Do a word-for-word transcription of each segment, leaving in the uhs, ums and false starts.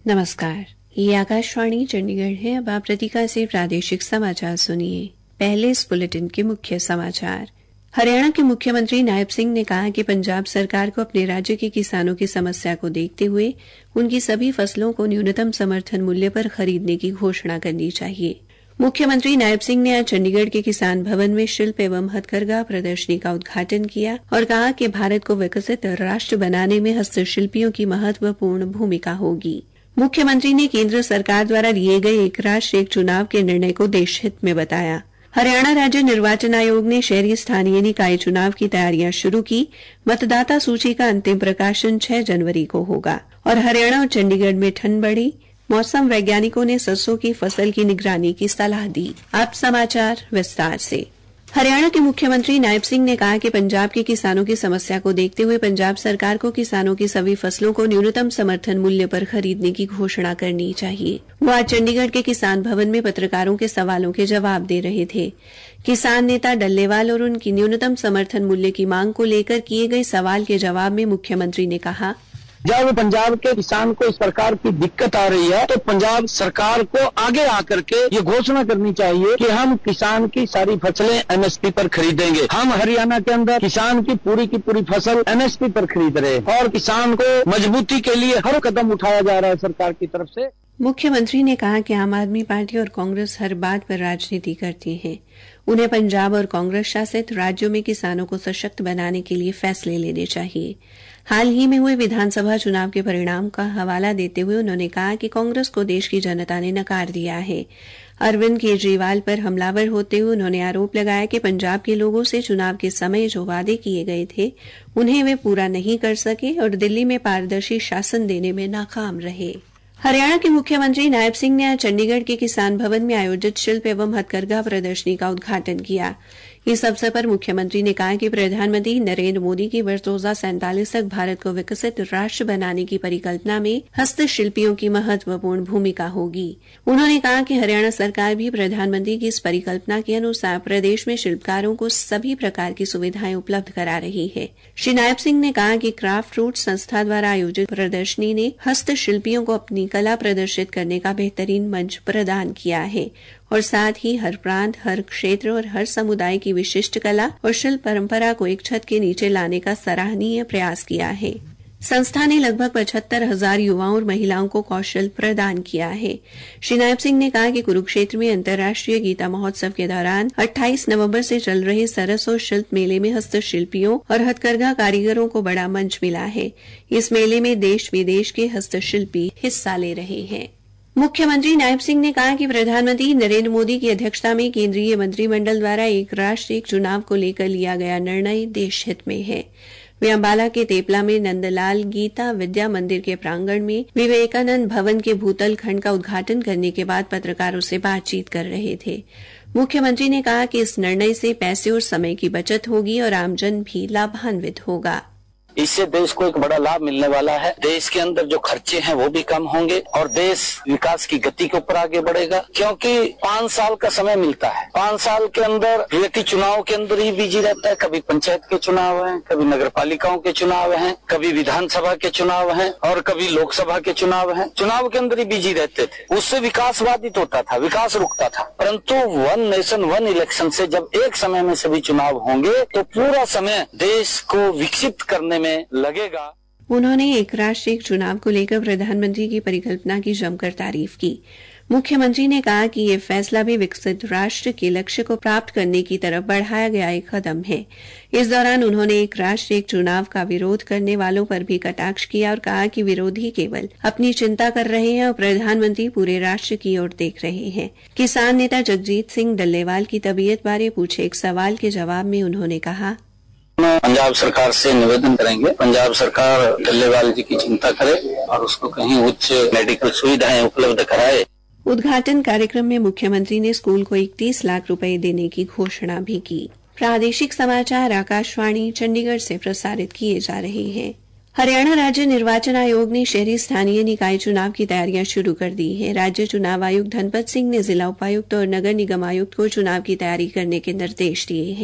नमस्कार, ये आकाशवाणी चंडीगढ़ है। अब आप रतिका से प्रादेशिक समाचार सुनिए। पहले इस बुलेटिन के मुख्य समाचार। हरियाणा के मुख्यमंत्री नायब सिंह ने कहा कि पंजाब सरकार को अपने राज्य के किसानों की समस्या को देखते हुए उनकी सभी फसलों को न्यूनतम समर्थन मूल्य पर खरीदने की घोषणा करनी चाहिए। मुख्यमंत्री नायब सिंह ने आज चंडीगढ़ के किसान भवन में शिल्प एवं हथकरघा प्रदर्शनी का उद्घाटन किया और कहा कि भारत को विकसित राष्ट्र बनाने में हस्तशिल्पियों की महत्वपूर्ण भूमिका होगी। मुख्यमंत्री ने केंद्र सरकार द्वारा लिए गए एक राष्ट्र एक चुनाव के निर्णय को देश हित में बताया। हरियाणा राज्य निर्वाचन आयोग ने शहरी स्थानीय निकाय चुनाव की तैयारियां शुरू की। मतदाता सूची का अंतिम प्रकाशन छह जनवरी को होगा और हरियाणा और चंडीगढ़ में ठंड बढ़ी। मौसम वैज्ञानिकों ने सरसों की फसल की निगरानी की सलाह दी। अब समाचार विस्तार से। हरियाणा के मुख्यमंत्री नायब सिंह ने कहा कि पंजाब के किसानों की समस्या को देखते हुए पंजाब सरकार को किसानों की सभी फसलों को न्यूनतम समर्थन मूल्य पर खरीदने की घोषणा करनी चाहिए। वो आज चंडीगढ़ के किसान भवन में पत्रकारों के सवालों के जवाब दे रहे थे। किसान नेता डल्लेवाल और उनकी न्यूनतम समर्थन मूल्य की मांग को लेकर किए गए सवाल के जवाब में मुख्यमंत्री ने कहा, जब पंजाब के किसान को इस प्रकार की दिक्कत आ रही है तो पंजाब सरकार को आगे आकर के ये घोषणा करनी चाहिए कि हम किसान की सारी फसलें एमएसपी पर खरीदेंगे। हम हरियाणा के अंदर किसान की पूरी की पूरी फसल एमएसपी पर खरीद रहे हैं और किसान को मजबूती के लिए हर कदम उठाया जा रहा है सरकार की तरफ से। मुख्यमंत्री ने कहा कि आम आदमी पार्टी और कांग्रेस हर बात पर राजनीति करती है। उन्हें पंजाब और कांग्रेस शासित राज्यों में किसानों को सशक्त बनाने के लिए फैसले लेने चाहिए। हाल ही में हुए विधानसभा चुनाव के परिणाम का हवाला देते हुए उन्होंने कहा कि कांग्रेस को देश की जनता ने नकार दिया है। अरविंद केजरीवाल पर हमलावर होते हुए उन्होंने आरोप लगाया कि पंजाब के लोगों से चुनाव के समय जो वादे किए गए थे उन्हें वे पूरा नहीं कर सके और दिल्ली में पारदर्शी शासन देने में नाकाम रहे। हरियाणा के मुख्यमंत्री नायब सिंह ने आज चंडीगढ़ के किसान भवन में आयोजित शिल्प एवं हथकरघा प्रदर्शनी का उद्घाटन किया। इस अवसर पर मुख्यमंत्री ने कहा कि प्रधानमंत्री नरेंद्र मोदी की वर्ष दो हजार सैंतालीस तक भारत को विकसित राष्ट्र बनाने की परिकल्पना में हस्तशिल्पियों की महत्वपूर्ण भूमिका होगी। उन्होंने कहा कि हरियाणा सरकार भी प्रधानमंत्री की इस परिकल्पना के अनुसार प्रदेश में शिल्पकारों को सभी प्रकार की सुविधाएं उपलब्ध करा रही है। श्री नायब सिंह ने कहा कि क्राफ्ट रूट संस्था द्वारा आयोजित प्रदर्शनी ने हस्तशिल्पियों को अपनी कला प्रदर्शित करने का बेहतरीन मंच प्रदान किया है और साथ ही हर प्रांत, हर क्षेत्र और हर समुदाय की विशिष्ट कला और शिल्प परंपरा को एक छत के नीचे लाने का सराहनीय प्रयास किया है। संस्था ने लगभग पचहत्तर हजार युवाओं और महिलाओं को कौशल प्रदान किया है। श्री नायब सिंह ने कहा कि कुरुक्षेत्र में अंतर्राष्ट्रीय गीता महोत्सव के दौरान अट्ठाईस नवंबर से चल रहे सरस और शिल्प मेले में हस्तशिल्पियों और हथकरघा कारीगरों को बड़ा मंच मिला है। इस मेले में देश विदेश के हस्तशिल्पी हिस्सा ले रहे हैं। मुख्यमंत्री नायब सिंह ने कहा कि प्रधानमंत्री नरेंद्र मोदी की अध्यक्षता में केंद्रीय मंत्रिमंडल द्वारा एक राष्ट्र एक चुनाव को लेकर लिया गया निर्णय देश हित में है। वे अंबाला के तेपला में नंदलाल गीता विद्या मंदिर के प्रांगण में विवेकानंद भवन के भूतल खंड का उद्घाटन करने के बाद पत्रकारों से बातचीत कर रहे थे। मुख्यमंत्री ने कहा कि इस निर्णय से पैसे और समय की बचत होगी और आमजन भी लाभान्वित होगा। इससे देश को एक बड़ा लाभ मिलने वाला है। देश के अंदर जो खर्चे हैं वो भी कम होंगे और देश विकास की गति के ऊपर आगे बढ़ेगा, क्योंकि पांच साल का समय मिलता है। पांच साल के अंदर व्यक्ति चुनाव के अंदर ही बिजी रहता है। कभी पंचायत के चुनाव हैं, कभी नगर पालिकाओं के चुनाव हैं, कभी विधानसभा के चुनाव हैं और कभी लोकसभा के चुनाव हैं। चुनाव के अंदर ही बिजी रहते थे। उससे विकास बाधित होता था, विकास रुकता था। परंतु वन नेशन वन इलेक्शन से जब एक समय में सभी चुनाव होंगे तो पूरा समय देश को विकसित करने में लगेगा। उन्होंने एक राष्ट्र एक चुनाव को लेकर प्रधानमंत्री की परिकल्पना की जमकर तारीफ की। मुख्यमंत्री ने कहा कि यह फैसला भी विकसित राष्ट्र के लक्ष्य को प्राप्त करने की तरफ बढ़ाया गया एक कदम है। इस दौरान उन्होंने एक राष्ट्र एक चुनाव का विरोध करने वालों पर भी कटाक्ष किया और कहा कि विरोधी केवल अपनी चिंता कर रहे हैं और प्रधानमंत्री पूरे राष्ट्र की ओर देख रहे हैं। किसान नेता जगजीत सिंह डल्लेवाल की तबीयत बारे पूछे एक सवाल के जवाब में उन्होंने कहा, पंजाब सरकार से निवेदन करेंगे, पंजाब सरकार डल्लेवाल जी की चिंता करे और उसको कहीं उच्च मेडिकल सुविधाएं उपलब्ध कराए। उद्घाटन कार्यक्रम में मुख्यमंत्री ने स्कूल को इकतीस लाख रुपए देने की घोषणा भी की। प्रादेशिक समाचार आकाशवाणी चंडीगढ़ से प्रसारित किए जा रहे हैं। हरियाणा राज्य निर्वाचन आयोग ने शहरी स्थानीय निकाय चुनाव की तैयारियां शुरू कर दी है। राज्य चुनाव आयुक्त धनपत सिंह ने जिला उपायुक्त और नगर निगम आयुक्त को चुनाव की तैयारी करने के निर्देश दिए हैं।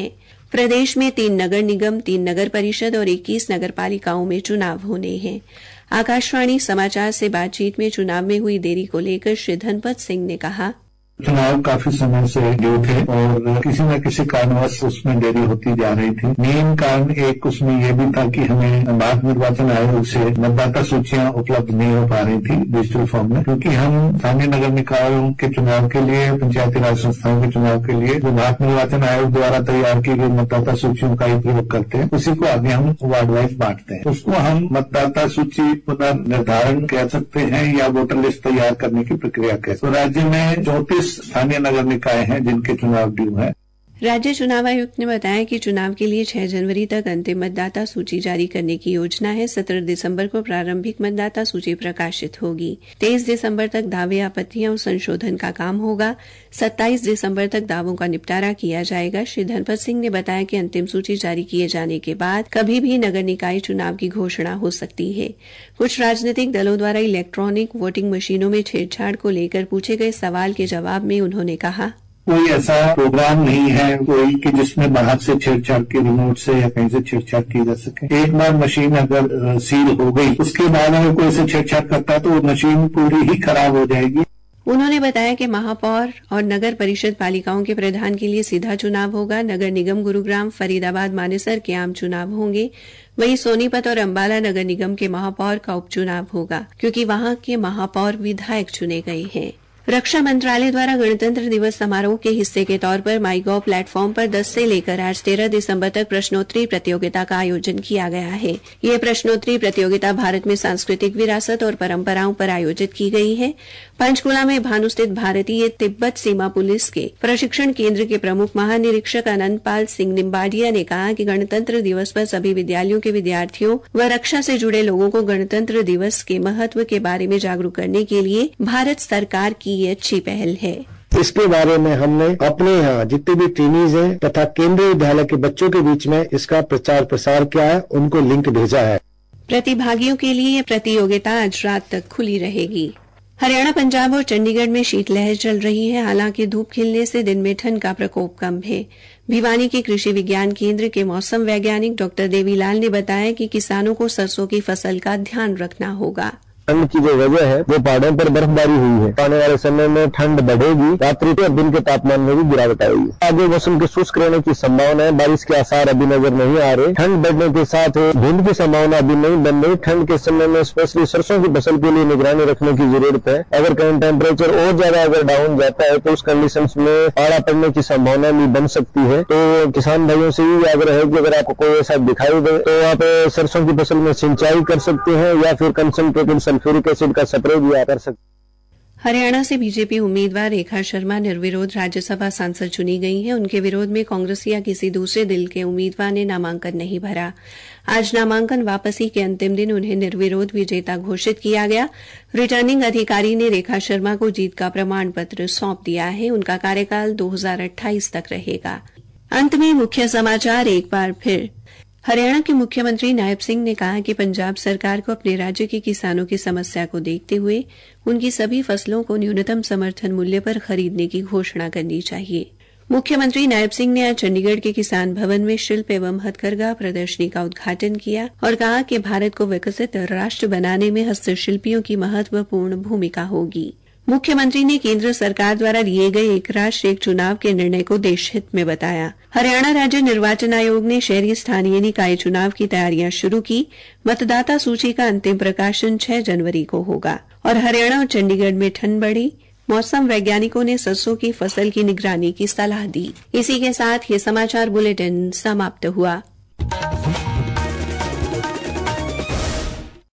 प्रदेश में तीन नगर निगम, तीन नगर परिषद और इक्कीस नगर पालिकाओं में चुनाव होने हैं। आकाशवाणी समाचार से बातचीत में चुनाव में हुई देरी को लेकर श्री धनपत सिंह ने कहा, चुनाव काफी समय से ड्यू थे और किसी न किसी कारणवश उसमें देरी होती जा रही थी। मेन कारण एक उसमें यह भी था कि हमें भारत निर्वाचन आयोग से मतदाता सूचियां उपलब्ध नहीं हो पा रही थी डिजिटल फॉर्म में, क्योंकि हम स्थानीय नगर निकायों के चुनाव के लिए, पंचायती राज संस्थाओं के चुनाव के लिए जो भारत निर्वाचन आयोग द्वारा तैयार की गई मतदाता सूचियों का ही प्रयोग करते हैं, उसी को आगे हम वार्ड वाइज बांटते हैं। उसको हम मतदाता सूची पुनर्निर्धारण कह सकते हैं या वोटर लिस्ट तैयार करने की प्रक्रिया कह सकते हैं। तो राज्य में चौंतीस स्थानीय नगर निकाय हैं जिनके चुनाव ड्यू हैं। राज्य चुनाव आयुक्त ने बताया कि चुनाव के लिए छह जनवरी तक अंतिम मतदाता सूची जारी करने की योजना है। सत्रह दिसंबर को प्रारंभिक मतदाता सूची प्रकाशित होगी। तेईस दिसंबर तक दावे, आपत्तियां और संशोधन का काम होगा। सत्ताईस दिसंबर तक दावों का निपटारा किया जाएगा। श्री धनपत सिंह ने बताया कि अंतिम सूची जारी किए जाने के बाद कभी भी नगर निकाय चुनाव की घोषणा हो सकती है। कुछ राजनीतिक दलों द्वारा इलेक्ट्रॉनिक वोटिंग मशीनों में छेड़छाड़ को लेकर पूछे गए सवाल के जवाब में उन्होंने कहा, कोई ऐसा प्रोग्राम नहीं है कोई कि जिसमें बाहर से छेड़छाड़ की, रिमोट से या कहीं से छेड़छाड़ की जा सके। एक बार मशीन अगर सील हो गई, उसके बाद अगर कोई से छेड़छाड़ करता है तो वो मशीन पूरी ही खराब हो जाएगी। उन्होंने बताया कि महापौर और नगर परिषद पालिकाओं के प्रधान के लिए सीधा चुनाव होगा। नगर निगम गुरुग्राम, फरीदाबाद, मानेसर के आम चुनाव होंगे। वहीं सोनीपत और अंबाला नगर निगम के महापौर का उपचुनाव होगा, क्योंकि वहां के महापौर विधायक चुने गए हैं। रक्षा मंत्रालय द्वारा गणतंत्र दिवस समारोह के हिस्से के तौर पर माई गॉव प्लेटफॉर्म पर दस से लेकर आज तेरह दिसंबर तक प्रश्नोत्तरी प्रतियोगिता का आयोजन किया गया है। यह प्रश्नोत्तरी प्रतियोगिता भारत में सांस्कृतिक विरासत और परंपराओं पर आयोजित की गई है। पंचकुला में भानु स्थित भारतीय तिब्बत सीमा पुलिस के प्रशिक्षण केंद्र के प्रमुख महानिरीक्षक अनंतपाल सिंह निम्बाडिया ने कहा कि गणतंत्र दिवस पर सभी विद्यालयों के विद्यार्थियों व रक्षा से जुड़े लोगों को गणतंत्र दिवस के महत्व के बारे में जागरूक करने के लिए भारत सरकार की ये अच्छी पहल है। इसके बारे में हमने अपने यहाँ जितने भी ट्रेनीज हैं तथा केंद्रीय विद्यालय के बच्चों के बीच में इसका प्रचार प्रसार किया है, उनको लिंक भेजा है। प्रतिभागियों के लिए यह प्रतियोगिता आज रात तक खुली रहेगी। हरियाणा, पंजाब और चंडीगढ़ में शीतलहर चल रही है। हालांकि धूप खिलने से दिन में ठंड का प्रकोप कम है। भिवानी के कृषि विज्ञान केंद्र के मौसम वैज्ञानिक डॉक्टर देवीलाल ने बताया कि किसानों को सरसों की फसल का ध्यान रखना होगा। ठंड की जो वजह है वो पहाड़ों पर बर्फबारी हुई है। आने वाले समय में ठंड बढ़ेगी, रात्रि के और दिन के तापमान में भी गिरावट आएगी। आगे मौसम के शुष्क रहने की संभावना है। बारिश के आसार अभी नजर नहीं आ रहे। ठंड बढ़ने के साथ धुंध की संभावना अभी नहीं बन रही। ठंड के समय में स्पेशली सरसों की फसल के लिए निगरानी रखने की जरूरत है। अगर कहीं टेम्परेचर और ज्यादा अगर डाउन जाता है तो उस कंडीशन में पाला पड़ने की संभावना भी बन सकती है। तो किसान भाइयों से ही आग्रह है कि अगर आपको कोई ऐसा दिखाई दे तो आप सरसों की फसल में सिंचाई कर सकते हैं या फिर कंसंट्रेटेड सल्फ्यूरिक एसिड का स्प्रे भी कर सकते। हरियाणा से बीजेपी उम्मीदवार रेखा शर्मा निर्विरोध राज्यसभा सांसद चुनी गई हैं। उनके विरोध में कांग्रेस या किसी दूसरे दल के उम्मीदवार ने नामांकन नहीं भरा। आज नामांकन वापसी के अंतिम दिन उन्हें निर्विरोध विजेता घोषित किया गया। रिटर्निंग अधिकारी ने रेखा शर्मा को जीत का प्रमाण पत्र सौंप दिया है। उनका कार्यकाल दो हज़ार अट्ठाईस तक रहेगा। अंत में मुख्य समाचार एक बार फिर। हरियाणा के मुख्यमंत्री नायब सिंह ने कहा कि पंजाब सरकार को अपने राज्य के किसानों की समस्या को देखते हुए उनकी सभी फसलों को न्यूनतम समर्थन मूल्य पर खरीदने की घोषणा करनी चाहिए। मुख्यमंत्री नायब सिंह ने आज चंडीगढ़ के किसान भवन में शिल्प एवं हथकरघा प्रदर्शनी का उद्घाटन किया और कहा कि भारत को विकसित राष्ट्र बनाने में हस्तशिल्पियों की महत्वपूर्ण भूमिका होगी। मुख्यमंत्री ने केंद्र सरकार द्वारा लिए गए एक राष्ट्र एक चुनाव के निर्णय को देशहित में बताया। हरियाणा राज्य निर्वाचन आयोग ने शहरी स्थानीय निकाय चुनाव की तैयारियां शुरू की। मतदाता सूची का अंतिम प्रकाशन छह जनवरी को होगा। और हरियाणा और चंडीगढ़ में ठंड बढ़ी। मौसम वैज्ञानिकों ने सरसों की फसल की निगरानी की सलाह दी। इसी के साथ ये समाचार बुलेटिन समाप्त हुआ।